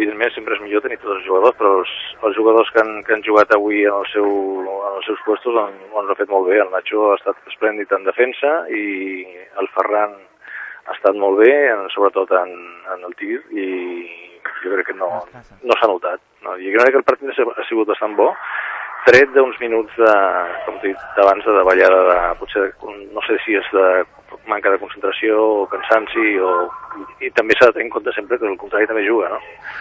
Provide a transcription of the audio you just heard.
evidentment sempre és millor tenir tots els jugadors, però els jugadors que han jugat avui en els seus puestos ho han fet molt bé. El Nacho ha estat esplèndid en defensa i el Ferran ha estat molt bé, sobretot en el tir, i jo crec que no s'ha notat. No? Jo crec que el partit ha sigut bastant bo, tret d'uns minuts com t'he dit abans, de davallada, potser no sé si és de manca de concentració o cansanci, i també s'ha de tenir en compte sempre que el contrari també juga, no?